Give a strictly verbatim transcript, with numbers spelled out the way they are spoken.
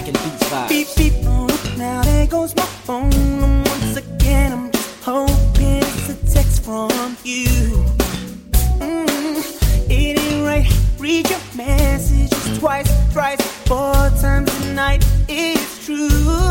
Stacking beats vibes. Beep, beep, oh, now there goes my phone. And once again, I'm just hoping it's a text from you. Mm, it ain't right. Read your messages twice, thrice, four times a night. It's true.